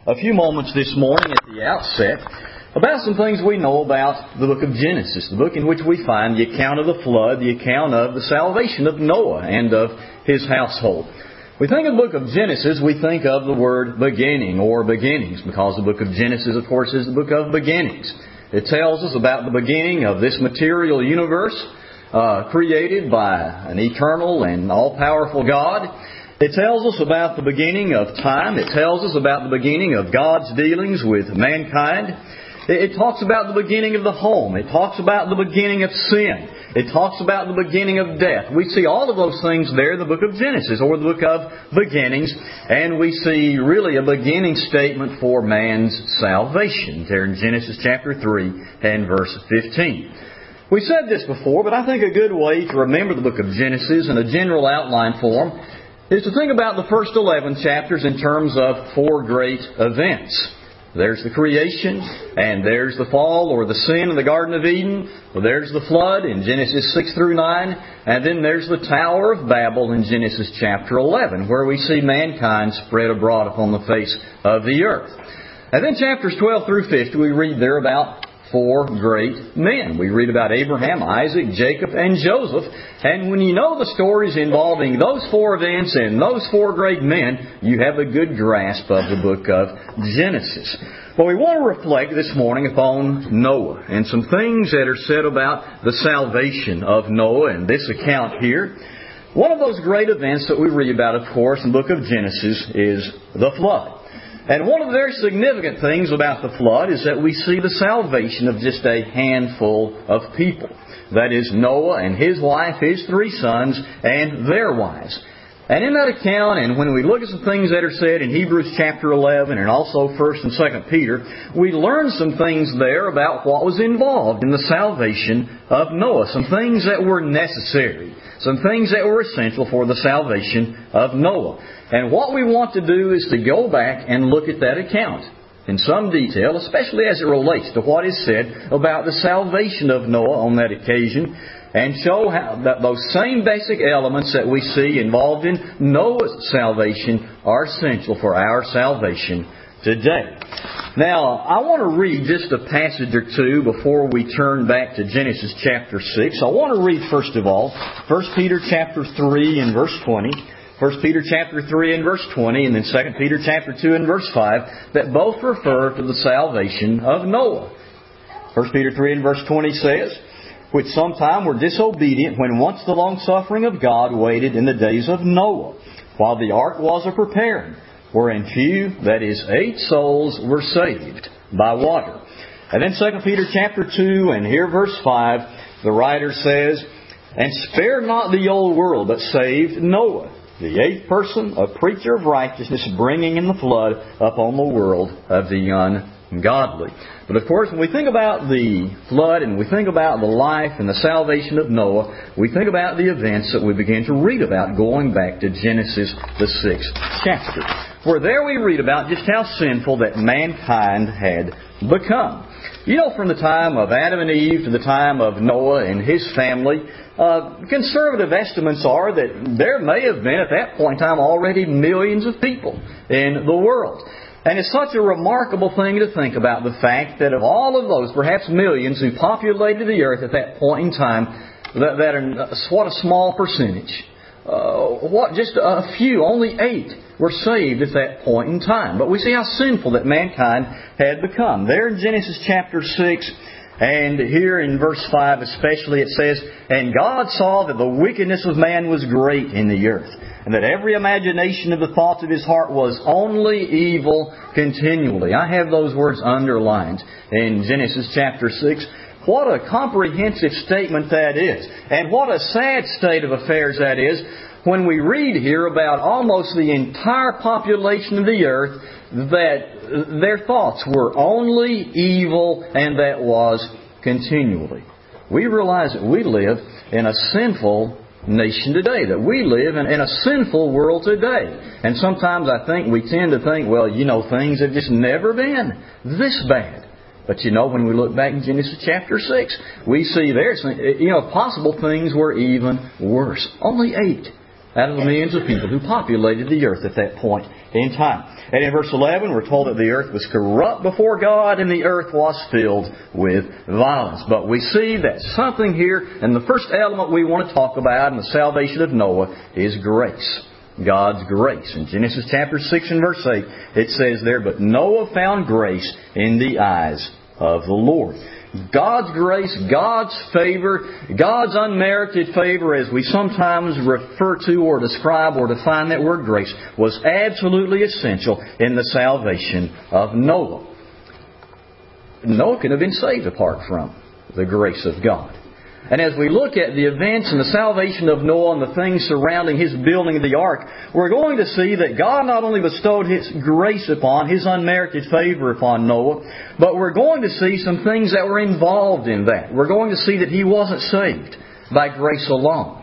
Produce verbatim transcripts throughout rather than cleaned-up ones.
a few moments this morning at the outset about some things we know about the book of Genesis, the book in which we find the account of the flood, the account of the salvation of Noah and of his household. We think of the book of Genesis, we think of the word beginning or beginnings, because the book of Genesis, of course, is the book of beginnings. It tells us about the beginning of this material universe uh, created by an eternal and all-powerful God. It tells us about the beginning of time. It tells us about the beginning of God's dealings with mankind. It talks about the beginning of the home. It talks about the beginning of sin. It talks about the beginning of death. We see all of those things there in the book of Genesis, or the book of beginnings. And we see really a beginning statement for man's salvation there in Genesis chapter three and verse fifteen. We said this before, but I think a good way to remember the book of Genesis in a general outline form is to think about the first eleven chapters in terms of four great events. There's the creation, and there's the fall or the sin in the Garden of Eden. There's the flood in Genesis six through nine. And then there's the Tower of Babel in Genesis chapter eleven, where we see mankind spread abroad upon the face of the earth. And then chapters twelve through fifty, we read there about four great men. We read about Abraham, Isaac, Jacob, and Joseph. And when you know the stories involving those four events and those four great men, you have a good grasp of the book of Genesis. Well, we want to reflect this morning upon Noah and some things that are said about the salvation of Noah in this account here. One of those great events that we read about, of course, in the book of Genesis is the flood. And one of the very significant things about the flood is that we see the salvation of just a handful of people. That is Noah and his wife, his three sons, and their wives. And in that account, and when we look at some things that are said in Hebrews chapter eleven and also first and second Peter, we learn some things there about what was involved in the salvation of Noah. Some things that were necessary. Some things that were essential for the salvation of Noah. And what we want to do is to go back and look at that account in some detail, especially as it relates to what is said about the salvation of Noah on that occasion, and show how that those same basic elements that we see involved in Noah's salvation are essential for our salvation today. Now, I want to read just a passage or two before we turn back to Genesis chapter six. I want to read, first of all, First Peter chapter three and verse twenty. First Peter chapter three and verse twenty, and then Second Peter chapter two and verse five, that both refer to the salvation of Noah. First Peter three and verse twenty says, which sometime were disobedient when once the long-suffering of God waited in the days of Noah, while the ark was a preparing, wherein few, that is, eight souls, were saved by water. And then Second Peter chapter two, and here verse five, the writer says, and spared not the old world, but saved Noah, the eighth person, a preacher of righteousness, bringing in the flood upon the world of the ungodly. But of course, when we think about the flood and we think about the life and the salvation of Noah, we think about the events that we begin to read about going back to Genesis, the sixth chapter, where there we read about just how sinful that mankind had become. You know, from the time of Adam and Eve to the time of Noah and his family, uh, conservative estimates are that there may have been at that point in time already millions of people in the world. And it's such a remarkable thing to think about the fact that of all of those, perhaps millions who populated the earth at that point in time, that, that are, what a small percentage. Uh, what just a few, only eight, were saved at that point in time. But we see how sinful that mankind had become. There in Genesis chapter six, and here in verse five especially, it says, and God saw that the wickedness of man was great in the earth, and that every imagination of the thoughts of his heart was only evil continually. I have those words underlined in Genesis chapter six. What a comprehensive statement that is. And what a sad state of affairs that is when we read here about almost the entire population of the earth, that their thoughts were only evil, and that was continually. We realize that we live in a sinful nation today, that we live in, in a sinful world today. And sometimes I think we tend to think, well, you know, things have just never been this bad. But you know, when we look back in Genesis chapter six, we see there, you know, possible things were even worse. Only eight out of the millions of people who populated the earth at that point in time. And in verse eleven, we're told that the earth was corrupt before God and the earth was filled with violence. But we see that something here, and the first element we want to talk about in the salvation of Noah is grace. God's grace. In Genesis chapter six and verse eight, it says there, "But Noah found grace in the eyes of the Lord." God's grace, God's favor, God's unmerited favor, as we sometimes refer to or describe or define that word grace, was absolutely essential in the salvation of Noah. Noah could have been saved apart from the grace of God. And as we look at the events and the salvation of Noah and the things surrounding his building of the ark, we're going to see that God not only bestowed His grace upon, His unmerited favor upon Noah, but we're going to see some things that were involved in that. We're going to see that he wasn't saved by grace alone.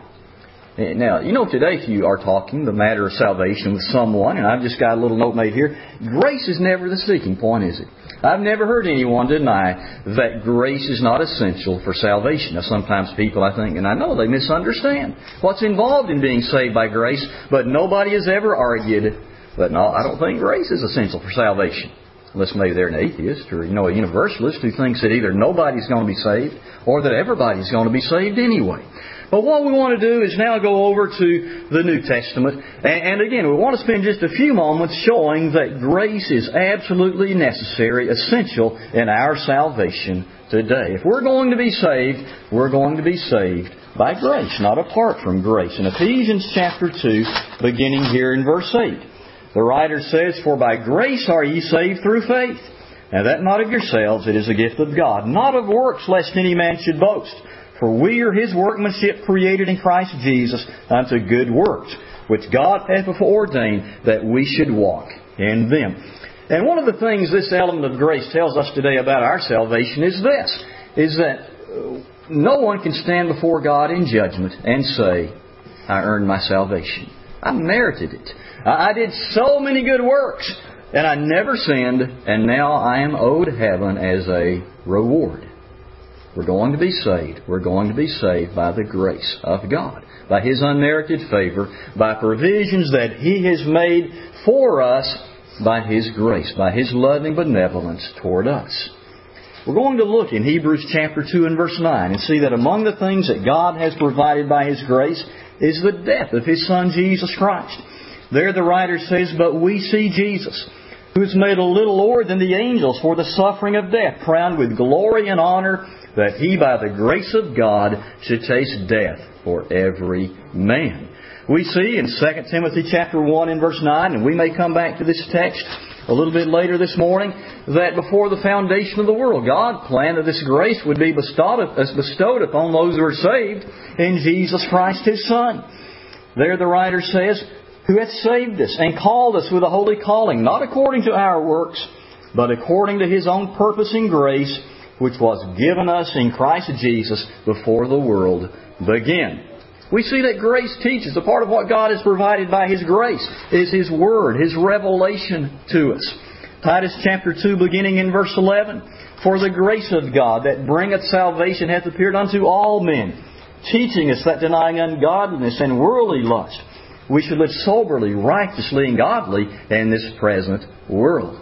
Now, you know, today if you are talking the matter of salvation with someone, and I've just got a little note made here, grace is never the seeking point, is it? I've never heard anyone deny that grace is not essential for salvation. Now, sometimes people, I think, and I know they misunderstand what's involved in being saved by grace, but nobody has ever argued that, no, I don't think grace is essential for salvation. Unless maybe they're an atheist or, you know, a universalist who thinks that either nobody's going to be saved or that everybody's going to be saved anyway. But what we want to do is now go over to the New Testament. And again, we want to spend just a few moments showing that grace is absolutely necessary, essential in our salvation today. If we're going to be saved, we're going to be saved by grace, not apart from grace. In Ephesians chapter two, beginning here in verse eight, the writer says, "For by grace are ye saved through faith. And that not of yourselves, it is a gift of God, not of works, lest any man should boast. For we are His workmanship, created in Christ Jesus unto good works, which God hath before ordained that we should walk in them." And one of the things this element of grace tells us today about our salvation is this, is that no one can stand before God in judgment and say, "I earned my salvation. I merited it. I did so many good works, and I never sinned, and now I am owed heaven as a reward." We're going to be saved. We're going to be saved by the grace of God, by His unmerited favor, by provisions that He has made for us by His grace, by His loving benevolence toward us. We're going to look in Hebrews chapter two and verse nine and see that among the things that God has provided by His grace is the death of His Son Jesus Christ. There the writer says, "But we see Jesus, who is made a little lower than the angels for the suffering of death, crowned with glory and honor, that He by the grace of God should taste death for every man." We see in Second Timothy chapter one and verse nine, and we may come back to this text a little bit later this morning, that before the foundation of the world, God planned that this grace would be bestowed, bestowed upon those who are saved in Jesus Christ His Son. There the writer says, "Who hath saved us and called us with a holy calling, not according to our works, but according to His own purpose and grace, which was given us in Christ Jesus before the world began." We see that grace teaches. A part of what God has provided by His grace is His Word, His revelation to us. Titus chapter two, beginning in verse eleven, "For the grace of God that bringeth salvation hath appeared unto all men, teaching us that denying ungodliness and worldly lust, we should live soberly, righteously, and godly in this present world."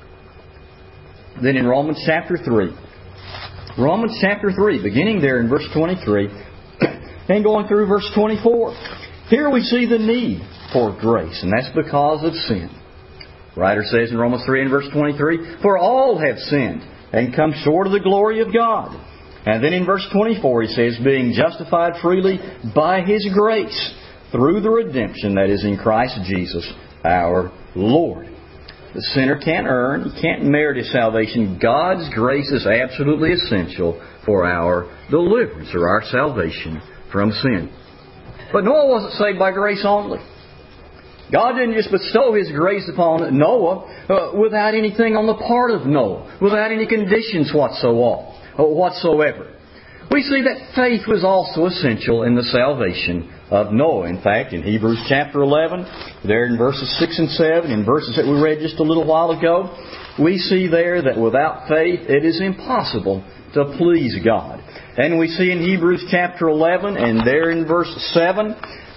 Then in Romans chapter three, Romans chapter three, beginning there in verse twenty-three, and going through verse twenty-four. Here we see the need for grace, and that's because of sin. The writer says in Romans three and verse twenty-three, "For all have sinned, and come short of the glory of God." And then in verse twenty-four he says, "Being justified freely by His grace, through the redemption that is in Christ Jesus our Lord." The sinner can't earn, he can't merit his salvation. God's grace is absolutely essential for our deliverance or our salvation from sin. But Noah wasn't saved by grace only. God didn't just bestow His grace upon Noah uh, without anything on the part of Noah, without any conditions whatsoever. We see that faith was also essential in the salvation of Noah. In fact, in Hebrews chapter eleven, there in verses six and seven, in verses that we read just a little while ago, we see there that without faith it is impossible to please God. And we see in Hebrews chapter eleven, and there in verse seven,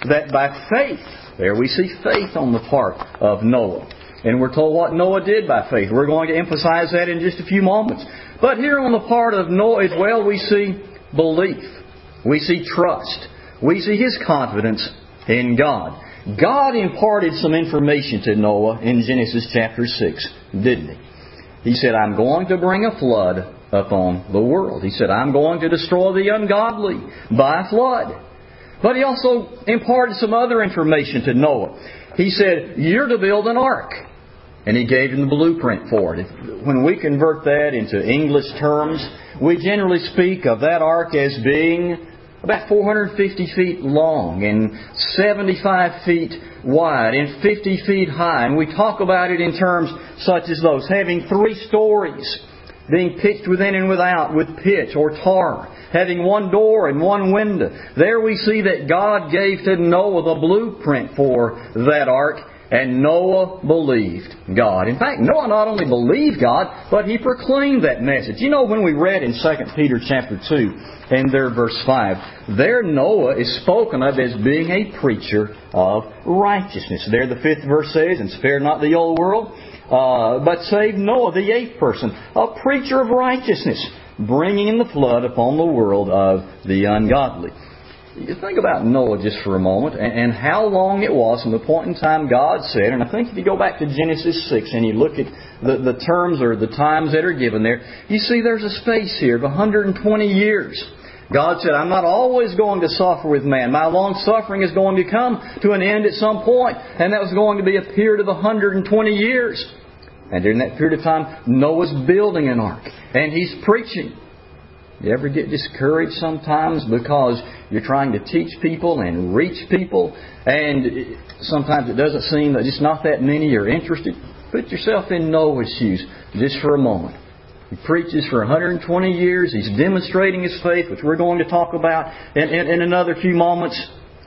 that by faith, there we see faith on the part of Noah. And we're told what Noah did by faith. We're going to emphasize that in just a few moments. But here on the part of Noah as well, we see belief. We see trust. We see his confidence in God. God imparted some information to Noah in Genesis chapter six, didn't He? He said, I'm going to bring a flood upon the world. He said, I'm going to destroy the ungodly by a flood. But He also imparted some other information to Noah. He said, you're to build an ark. And He gave him the blueprint for it. When we convert that into English terms, we generally speak of that ark as being about four hundred fifty feet long and seventy-five feet wide and fifty feet high. And we talk about it in terms such as those, having three stories, being pitched within and without with pitch or tar, having one door and one window. There we see that God gave to Noah the blueprint for that ark, and Noah believed God. In fact, Noah not only believed God, but he proclaimed that message. You know, when we read in Second Peter chapter two, and there verse five, there Noah is spoken of as being a preacher of righteousness. There the fifth verse says, and spare not the old world, uh, but save Noah, the eighth person, a preacher of righteousness, bringing in the flood upon the world of the ungodly. You think about Noah just for a moment and, and how long it was from the point in time God said, and I think if you go back to Genesis six and you look at the, the terms or the times that are given there, you see there's a space here of one hundred twenty years. God said, I'm not always going to suffer with man. My long suffering is going to come to an end at some point, and that was going to be a period of one hundred twenty years. And during that period of time, Noah's building an ark, and he's preaching. You ever get discouraged sometimes because you're trying to teach people and reach people, and sometimes it doesn't seem that just not that many are interested? Put yourself in Noah's shoes just for a moment. He preaches for one hundred twenty years. He's demonstrating his faith, which we're going to talk about in, in, in another few moments.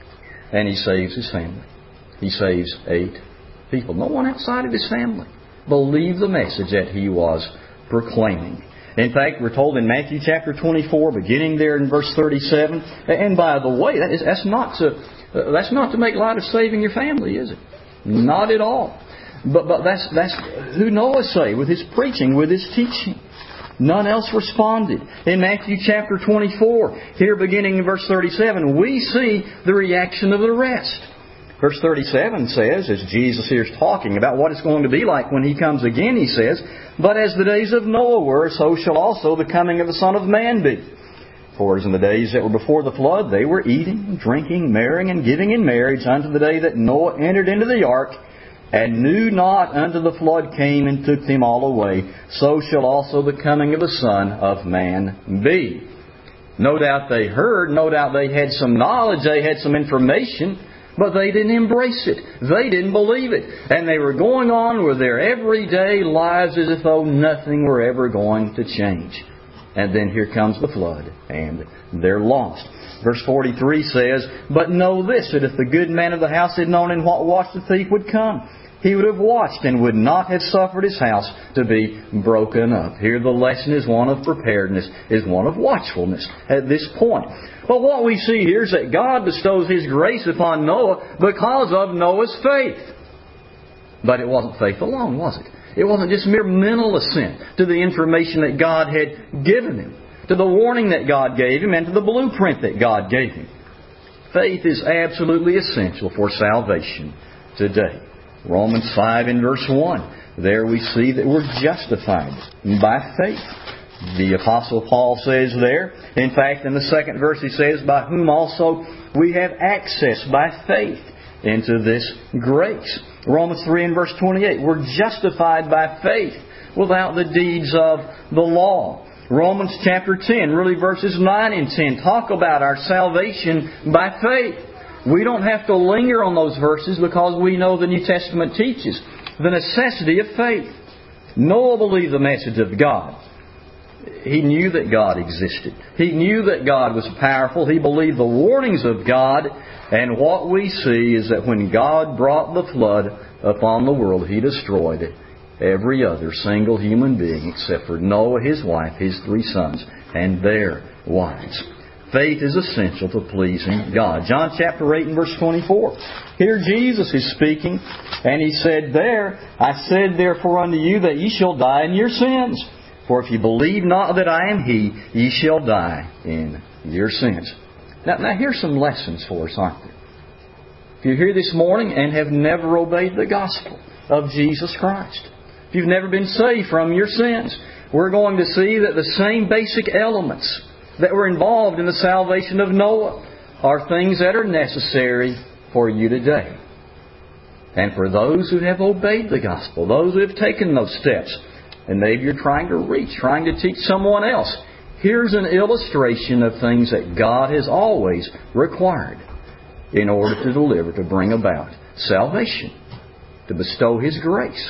And he saves his family. He saves eight people. No one outside of his family believed the message that he was proclaiming. In fact, we're told in Matthew chapter twenty-four, beginning there in verse thirty-seven, and by the way, that is, that's not to uh, that's not to make light of saving your family, is it? Not at all. But but that's that's who Noah saved with his preaching, with his teaching. None else responded. In Matthew chapter twenty-four, here beginning in verse thirty-seven, we see the reaction of the rest. Verse thirty-seven says, as Jesus here is talking about what it's going to be like when He comes again, He says, but as the days of Noah were, so shall also the coming of the Son of Man be. For as in the days that were before the flood, they were eating, drinking, marrying, and giving in marriage unto the day that Noah entered into the ark, and knew not until the flood came and took them all away, so shall also the coming of the Son of Man be. No doubt they heard, no doubt they had some knowledge, they had some information, but they didn't embrace it. They didn't believe it. And they were going on with their everyday lives as if though nothing were ever going to change. And then here comes the flood, and they're lost. Verse forty-three says, but know this, that if the good man of the house had known in what watch the thief would come, he would have watched and would not have suffered his house to be broken up. Here the lesson is one of preparedness, is one of watchfulness at this point. But what we see here is that God bestows His grace upon Noah because of Noah's faith. But it wasn't faith alone, was it? It wasn't just mere mental assent to the information that God had given him, to the warning that God gave him, and to the blueprint that God gave him. Faith is absolutely essential for salvation today. Romans five and verse one. There we see that we're justified by faith. The Apostle Paul says there, in fact, in the second verse he says, by whom also we have access by faith into this grace. Romans three and verse twenty-eight, we're justified by faith without the deeds of the law. Romans chapter ten, really verses nine and ten, talk about our salvation by faith. We don't have to linger on those verses because we know the New Testament teaches the necessity of faith. Noah believed the message of God. He knew that God existed. He knew that God was powerful. He believed the warnings of God. And what we see is that when God brought the flood upon the world, He destroyed every other single human being except for Noah, his wife, his three sons, and their wives. faith is essential to pleasing God. John chapter eight and verse twenty-four. Here Jesus is speaking, and He said there, I said therefore unto you that ye shall die in your sins. For if ye believe not that I am He, ye shall die in your sins. Now, now here's some lessons for us, aren't there? If you're here this morning and have never obeyed the gospel of Jesus Christ, if you've never been saved from your sins, we're going to see that the same basic elements that were involved in the salvation of Noah are things that are necessary for you today. And for those who have obeyed the gospel, those who have taken those steps, and maybe you're trying to reach, trying to teach someone else, here's an illustration of things that God has always required in order to deliver, to bring about salvation, to bestow His grace.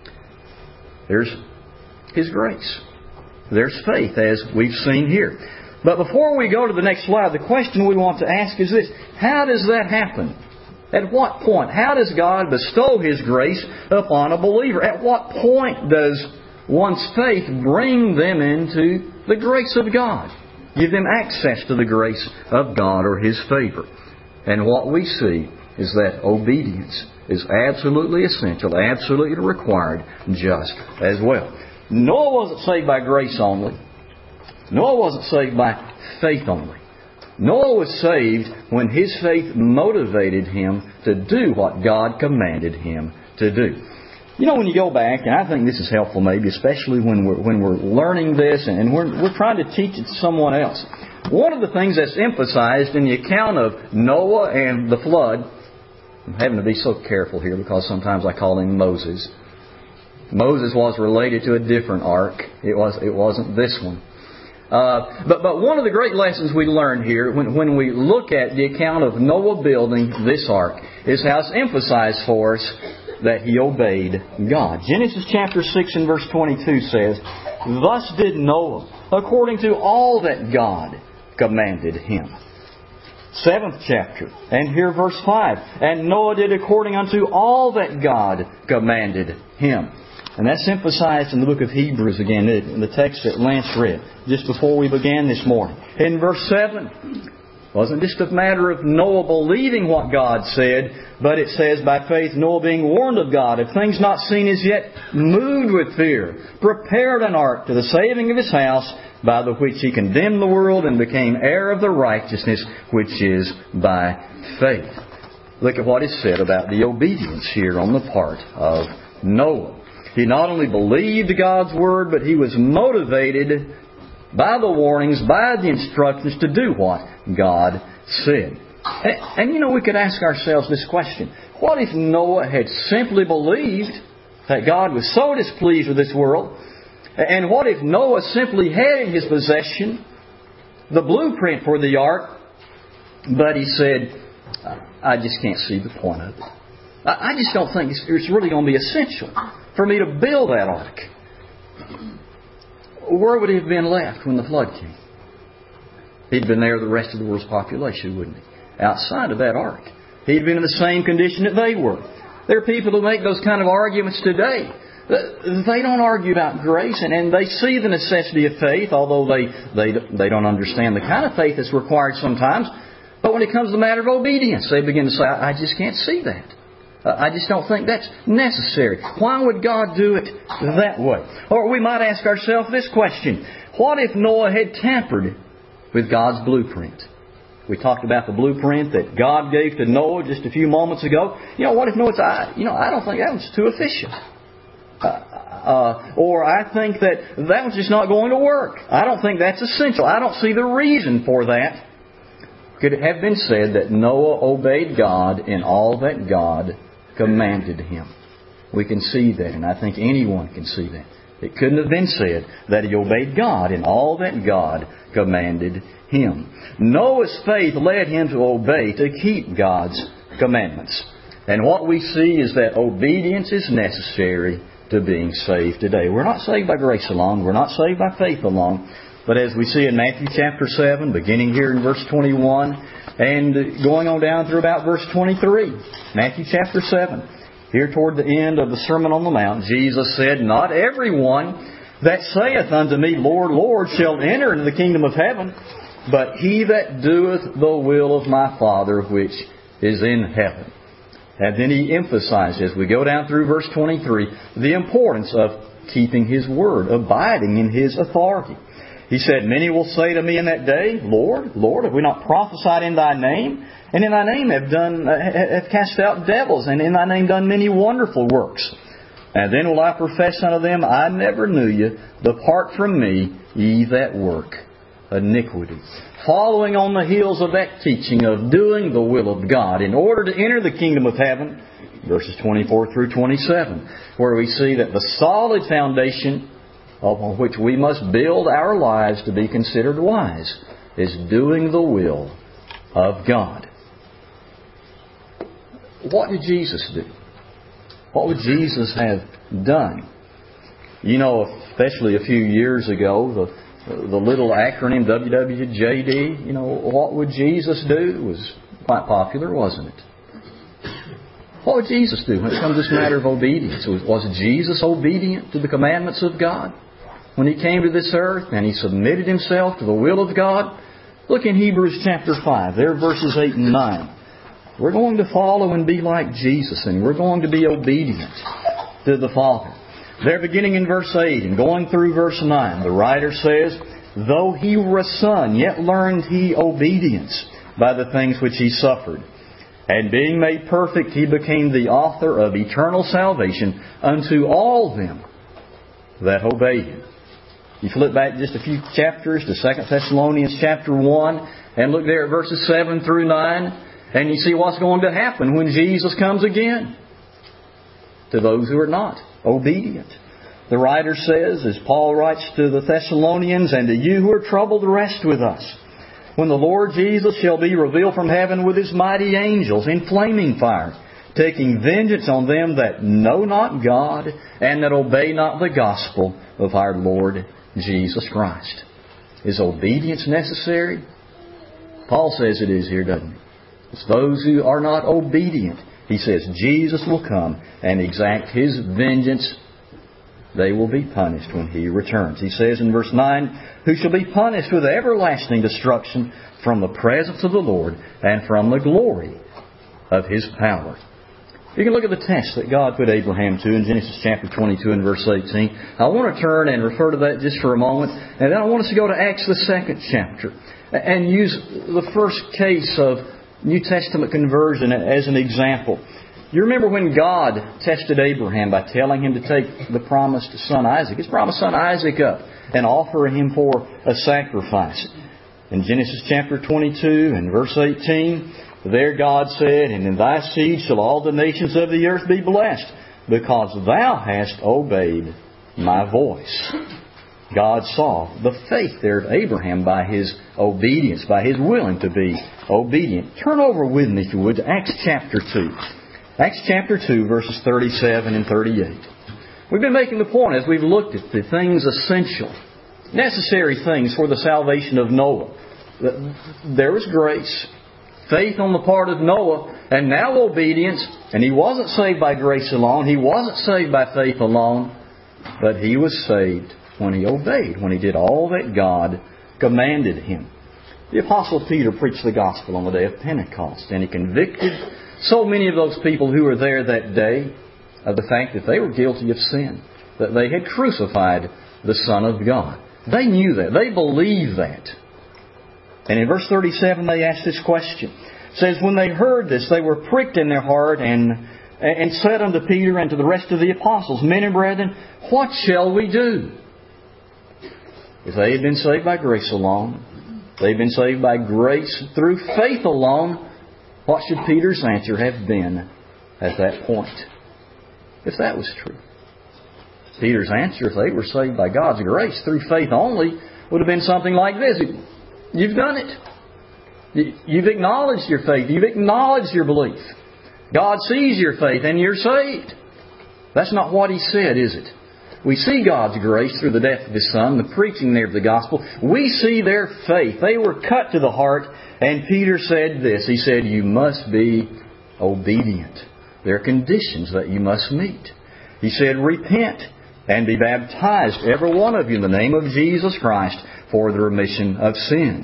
There's His grace. There's faith, as we've seen here. But before we go to the next slide, the question we want to ask is this: how does that happen? At what point? How does God bestow His grace upon a believer? At what point does one's faith bring them into the grace of God? Give them access to the grace of God or His favor. And what we see is that obedience is absolutely essential, absolutely required just as well. Noah wasn't saved by grace only. Noah wasn't saved by faith only. Noah was saved when his faith motivated him to do what God commanded him to do. You know, when you go back, and I think this is helpful maybe, especially when we're, when we're learning this and we're, we're trying to teach it to someone else. One of the things that's emphasized in the account of Noah and the flood, I'm having to be so careful here because sometimes I call him Moses. Moses was related to a different ark. It was, it wasn't this one. Uh, but, but one of the great lessons we learn here when, when we look at the account of Noah building this ark is how it's emphasized for us that he obeyed God. Genesis chapter six and verse twenty-two says, Thus did Noah, according to all that God commanded him. Seventh chapter, and here verse five, And Noah did according unto all that God commanded him. And that's emphasized in the book of Hebrews again, in the text that Lance read just before we began this morning. In verse seven, it wasn't just a matter of Noah believing what God said, but it says, By faith Noah being warned of God, of things not seen as yet, moved with fear, prepared an ark to the saving of his house, by the which he condemned the world and became heir of the righteousness which is by faith. Look at what is said about the obedience here on the part of Noah. He not only believed God's Word, but he was motivated by the warnings, by the instructions to do what God said. And, and you know, we could ask ourselves this question. What if Noah had simply believed that God was so displeased with this world? And what if Noah simply had in his possession the blueprint for the ark, but he said, I just can't see the point of it. I just don't think it's really going to be essential for me to build that ark. Where would he have been left when the flood came? He'd been there the rest of the world's population, wouldn't he? Outside of that ark. He'd been in the same condition that they were. There are people who make those kind of arguments today. They don't argue about grace, and, and they see the necessity of faith, although they, they, they don't understand the kind of faith that's required sometimes. But when it comes to the matter of obedience, they begin to say, I just can't see that. I just don't think that's necessary. Why would God do it that way? Or we might ask ourselves this question. What if Noah had tampered with God's blueprint? We talked about the blueprint that God gave to Noah just a few moments ago. You know, what if Noah said, you know, I don't think that was too efficient. Uh, uh, or I think that that was just not going to work. I don't think that's essential. I don't see the reason for that. Could it have been said that Noah obeyed God in all that God commanded him? We can see that, and I think anyone can see that. It couldn't have been said that he obeyed God in all that God commanded him. Noah's faith led him to obey, to keep God's commandments. And what we see is that obedience is necessary to being saved today. We're not saved by grace alone. We're not saved by faith alone. But as we see in Matthew chapter seven, beginning here in verse twenty-one, and going on down through about verse twenty-three, Matthew chapter seven, here toward the end of the Sermon on the Mount, Jesus said, Not everyone that saith unto me, Lord, Lord, shall enter into the kingdom of heaven, but he that doeth the will of my Father which is in heaven. And then he emphasizes, as we go down through verse twenty-three, the importance of keeping His word, abiding in His authority. He said, many will say to me in that day, Lord, Lord, have we not prophesied in Thy name? And in Thy name have done, have cast out devils, and in Thy name done many wonderful works. And then will I profess unto them, I never knew you. Depart from me, ye that work iniquity. Following on the heels of that teaching of doing the will of God in order to enter the kingdom of heaven, verses twenty-four through twenty-seven, where we see that the solid foundation upon which we must build our lives to be considered wise is doing the will of God. What did Jesus do? What would Jesus have done? You know, especially a few years ago, the the little acronym W W J D, you know, what would Jesus do was quite popular, wasn't it? What would Jesus do when it comes to this matter of obedience? Was, was Jesus obedient to the commandments of God when He came to this earth and He submitted Himself to the will of God? Look in Hebrews chapter five, there verses eight and nine. We're going to follow and be like Jesus, and we're going to be obedient to the Father. There, beginning in verse eight and going through verse nine, the writer says, though He were a son, yet learned He obedience by the things which He suffered. And being made perfect, He became the author of eternal salvation unto all them that obey Him. You flip back just a few chapters to Second Thessalonians chapter one, and look there at verses seven through nine, and you see what's going to happen when Jesus comes again to those who are not obedient. The writer says, as Paul writes to the Thessalonians, and to you who are troubled, rest with us, when the Lord Jesus shall be revealed from heaven with His mighty angels in flaming fire, taking vengeance on them that know not God and that obey not the gospel of our Lord Jesus Christ. Is obedience necessary? Paul says it is here, doesn't he? It's those who are not obedient. He says Jesus will come and exact His vengeance. They will be punished when He returns. He says in verse nine, who shall be punished with everlasting destruction from the presence of the Lord and from the glory of His power. You can look at the test that God put Abraham to in Genesis chapter twenty-two and verse eighteen. I want to turn and refer to that just for a moment. And then I want us to go to Acts the second chapter and use the first case of New Testament conversion as an example. You remember when God tested Abraham by telling him to take the promised son Isaac, His promised son Isaac up, and offer him for a sacrifice. In Genesis chapter twenty-two and verse eighteen, there God said, and in thy seed shall all the nations of the earth be blessed, because thou hast obeyed my voice. God saw the faith there of Abraham by his obedience, by his willing to be obedient. Turn over with me, if you would, to Acts chapter two. Acts chapter two, verses thirty-seven and thirty-eight. We've been making the point as we've looked at the things essential, necessary things for the salvation of Noah. There was grace, faith on the part of Noah, and now obedience. And he wasn't saved by grace alone. He wasn't saved by faith alone. But he was saved when he obeyed, when he did all that God commanded him. The Apostle Peter preached the gospel on the day of Pentecost, and he convicted so many of those people who were there that day of the fact that they were guilty of sin, that they had crucified the Son of God. They knew that. They believed that. And in verse thirty-seven they asked this question. It says, when they heard this, they were pricked in their heart and, and said unto Peter and to the rest of the apostles, men and brethren, what shall we do? If they had been saved by grace alone, they've been saved by grace through faith alone, what should Peter's answer have been at that point? If that was true. Peter's answer, if they were saved by God's grace through faith only, would have been something like this. You've done it. You've acknowledged your faith. You've acknowledged your belief. God sees your faith and you're saved. That's not what he said, is it? We see God's grace through the death of His Son, the preaching there of the gospel. We see their faith. They were cut to the heart. And Peter said this. He said, you must be obedient. There are conditions that you must meet. He said, repent and be baptized, every one of you, in the name of Jesus Christ, for the remission of sins.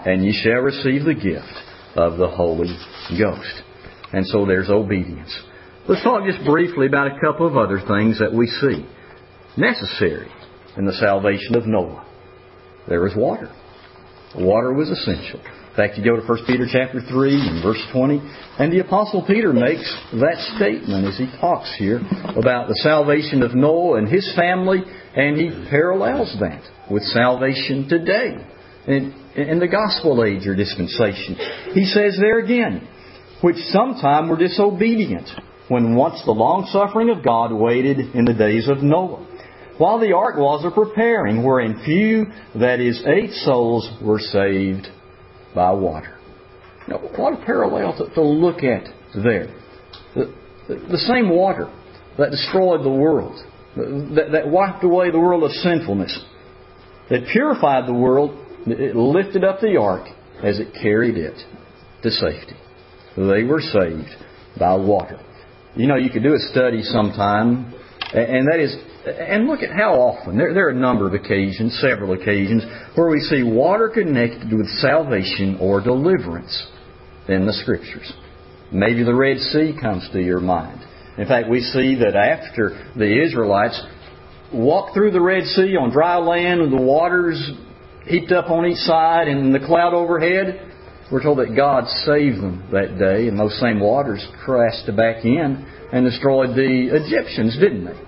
and ye shall receive the gift of the Holy Ghost. And so there's obedience. Let's talk just briefly about a couple of other things that we see necessary in the salvation of Noah. There was water. Water was essential. In fact, you go to First Peter chapter three and verse twenty, and the Apostle Peter makes that statement as he talks here about the salvation of Noah and his family, and he parallels that with salvation today in, in the gospel age or dispensation. He says there again, which sometime were disobedient, when once the long-suffering of God waited in the days of Noah, while the ark was a preparing, wherein few, that is, eight souls, were saved by water. Now, what a parallel to, to look at there. The, the, the same water that destroyed the world, that, that wiped away the world of sinfulness, that purified the world, it lifted up the ark as it carried it to safety. They were saved by water. You know, you could do a study sometime, and that is, and look at how often, there, there are a number of occasions, several occasions, where we see water connected with salvation or deliverance in the Scriptures. Maybe the Red Sea comes to your mind. In fact, we see that after the Israelites walked through the Red Sea on dry land, with the waters heaped up on each side and the cloud overhead, we're told that God saved them that day, and those same waters crashed back in and destroyed the Egyptians, didn't they?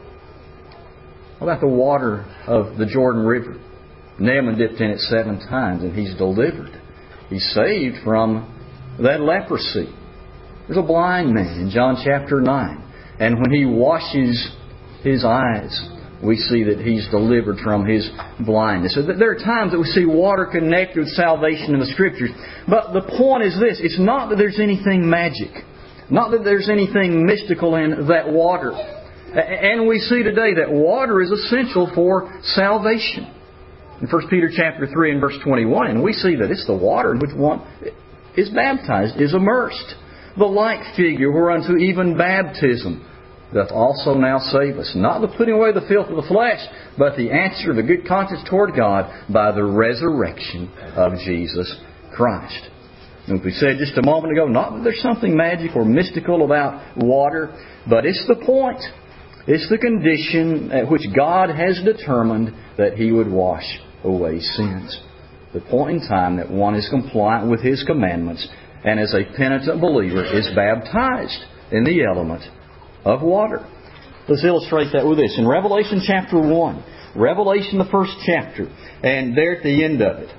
What about the water of the Jordan River? Naaman dipped in it seven times and he's delivered. He's saved from that leprosy. There's a blind man in John chapter nine, and when he washes his eyes, we see that he's delivered from his blindness. So there are times that we see water connected with salvation in the Scriptures. But the point is this. It's not that there's anything magic. Not that there's anything mystical in that water. And we see today that water is essential for salvation. In First Peter chapter three and verse twenty-one, and we see that it's the water in which one is baptized, is immersed. The like figure whereunto even baptism doth also now save us, not the putting away the filth of the flesh, but the answer of the good conscience toward God by the resurrection of Jesus Christ. And we said just a moment ago, not that there's something magic or mystical about water, but it's the point. It's the condition at which God has determined that He would wash away sins. The point in time that one is compliant with His commandments and as a penitent believer is baptized in the element of water. Let's illustrate that with this. In Revelation chapter one, Revelation the first chapter, and there at the end of it,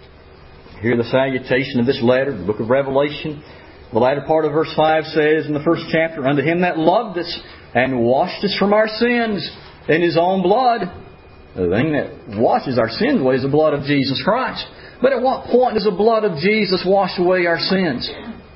hear the salutation of this letter, the book of Revelation. The latter part of verse five says in the first chapter, unto Him that loved us and washed us from our sins in His own blood. The thing that washes our sins away is the blood of Jesus Christ. But at what point does the blood of Jesus wash away our sins?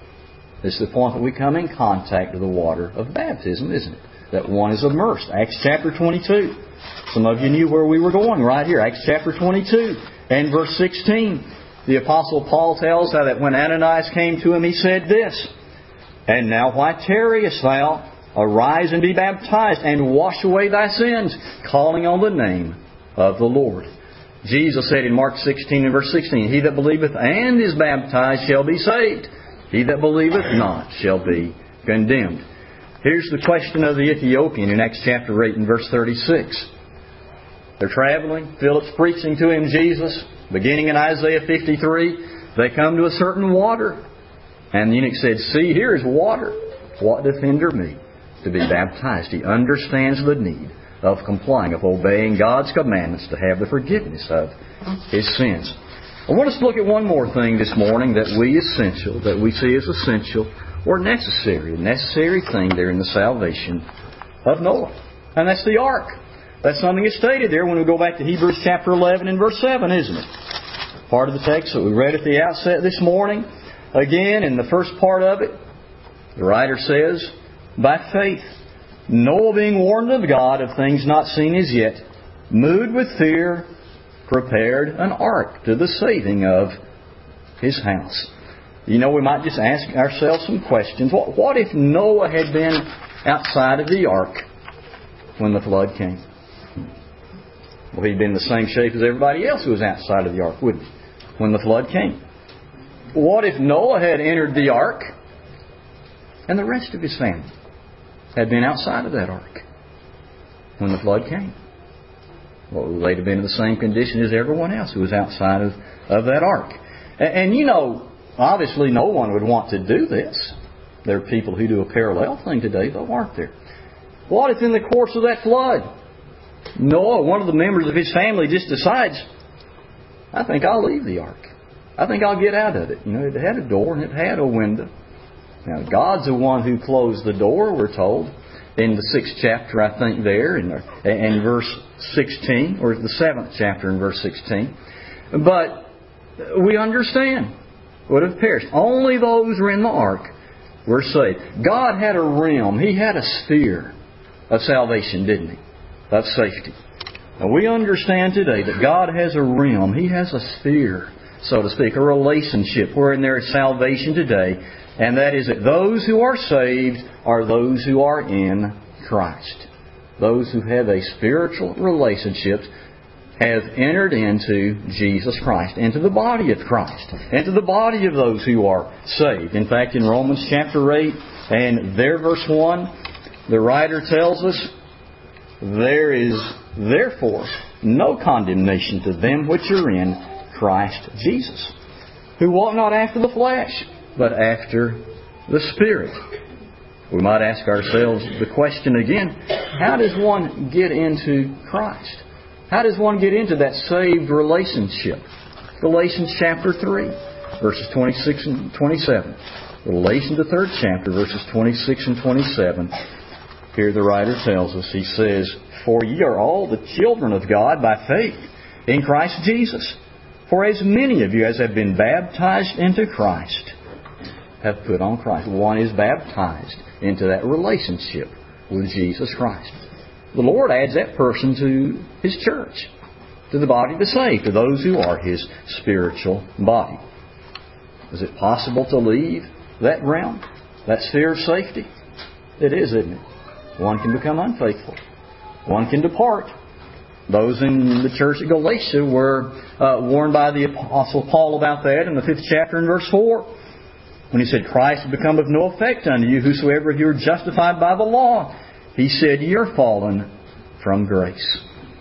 It's the point that we come in contact with the water of baptism, isn't it? That one is immersed. Acts chapter twenty-two. Some of you knew where we were going right here. Acts chapter twenty-two and verse sixteen. The Apostle Paul tells how that when Ananias came to him, he said this, and now why tarriest thou? Arise and be baptized and wash away thy sins, calling on the name of the Lord. Jesus said in Mark sixteen and verse sixteen, he that believeth and is baptized shall be saved. He that believeth not shall be condemned. Here's the question of the Ethiopian in Acts chapter eight and verse thirty-six. They're traveling. Philip's preaching to him Jesus. Beginning in Isaiah fifty-three, they come to a certain water. And the eunuch said, see, here is water. What doth hinder me to be baptized? He understands the need of complying, of obeying God's commandments to have the forgiveness of his sins. I want us to look at one more thing this morning that we essential, that we see as essential or necessary, a necessary thing there in the salvation of Noah. And that's the ark. That's something that's stated there when we go back to Hebrews chapter eleven and verse seven, isn't it? Part of the text that we read at the outset this morning. Again, in the first part of it, the writer says, by faith, Noah being warned of God of things not seen as yet, moved with fear, prepared an ark to the saving of his house. You know, we might just ask ourselves some questions. What, what if Noah had been outside of the ark when the flood came? Well, he'd been in the same shape as everybody else who was outside of the ark, wouldn't he? When the flood came. What if Noah had entered the ark and the rest of his family had been outside of that ark when the flood came? Well, they'd have been in the same condition as everyone else who was outside of, of that ark. And, and you know, obviously no one would want to do this. There are people who do a parallel thing today, though, aren't there? What if in the course of that flood, Noah, one of the members of his family, just decides, I think I'll leave the ark. I think I'll get out of it. You know, it had a door and it had a window. Now, God's the one who closed the door, we're told, in the sixth chapter, I think, there, in, in verse sixteen, or the seventh chapter in verse sixteen. But we understand would have perished. Only those who were in the ark were saved. God had a realm. He had a sphere of salvation, didn't He? Of safety. Now, we understand today that God has a realm. He has a sphere, so to speak, a relationship wherein there is salvation today. And that is that those who are saved are those who are in Christ. Those who have a spiritual relationship have entered into Jesus Christ, into the body of Christ, into the body of those who are saved. In fact, in Romans chapter eight and there verse one, the writer tells us, there is therefore no condemnation to them which are in Christ Jesus, who walk not after the flesh, but after the Spirit. We might ask ourselves the question again, how does one get into Christ? How does one get into that saved relationship? Galatians chapter three, verses twenty-six and twenty-seven. Galatians the third chapter, verses twenty-six and twenty-seven. Here the writer tells us, he says, for ye are all the children of God by faith in Christ Jesus. For as many of you as have been baptized into Christ have put on Christ. One is baptized into that relationship with Jesus Christ. The Lord adds that person to His church, to the body of the saved, to those who are His spiritual body. Is it possible to leave that realm, that sphere of safety? It is, isn't it? One can become unfaithful. One can depart. Those in the church at Galatia were uh, warned by the Apostle Paul about that in the fifth chapter and verse four. When he said, Christ has become of no effect unto you, whosoever you are justified by the law. He said, ye are fallen from grace.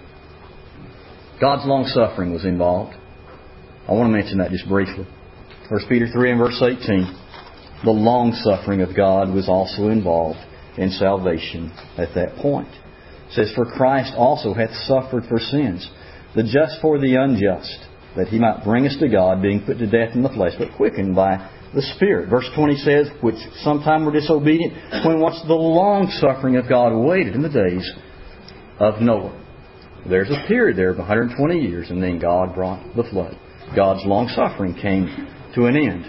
God's long-suffering was involved. I want to mention that just briefly. First Peter three and verse eighteen. The long-suffering of God was also involved in salvation at that point. It says, for Christ also hath suffered for sins, the just for the unjust, that He might bring us to God, being put to death in the flesh, but quickened by the Spirit. Verse twenty says, which sometime were disobedient, when once the long-suffering of God waited in the days of Noah. There's a period there of one hundred twenty years, and then God brought the flood. God's long-suffering came to an end.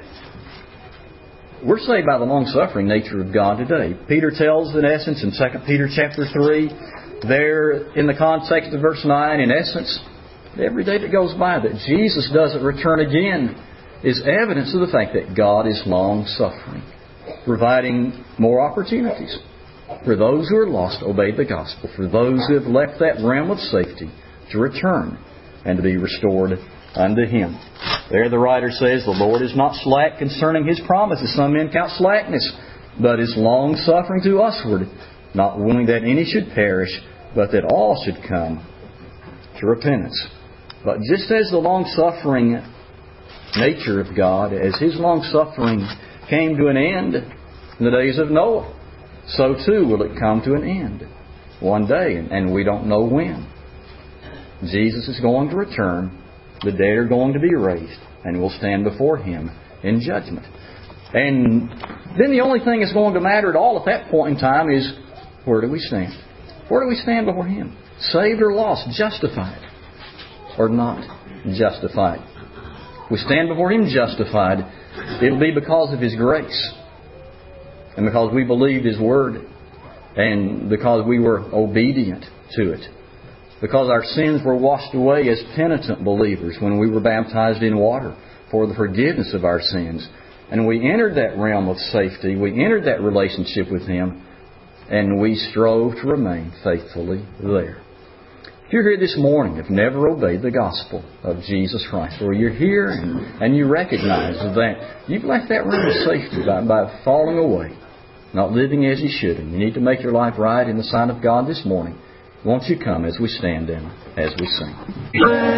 We're saved by the long-suffering nature of God today. Peter tells, in essence, in Second Peter chapter three, there in the context of verse nine, in essence, every day that goes by that Jesus doesn't return again is evidence of the fact that God is long-suffering, providing more opportunities for those who are lost to obey the gospel, for those who have left that realm of safety to return and to be restored unto Him. There the writer says, the Lord is not slack concerning His promises. Some men count slackness, but is long-suffering to usward, not willing that any should perish, but that all should come to repentance. But just as the long-suffering nature of God, as His long-suffering came to an end in the days of Noah, so too will it come to an end one day, and we don't know when. Jesus is going to return. The dead are going to be raised, and we'll stand before Him in judgment. And then the only thing that's going to matter at all at that point in time is, where do we stand? Where do we stand before Him? Saved or lost? Justified or not justified? We stand before Him justified. It'll be because of His grace, and because we believed His Word, and because we were obedient to it. Because our sins were washed away as penitent believers when we were baptized in water for the forgiveness of our sins. And we entered that realm of safety. We entered that relationship with Him. And we strove to remain faithfully there. If you're here this morning, have never obeyed the gospel of Jesus Christ, or you're here and, and you recognize that you've left that room of safety by, by falling away, not living as you should, and you need to make your life right in the sight of God this morning, won't you come as we stand and as we sing?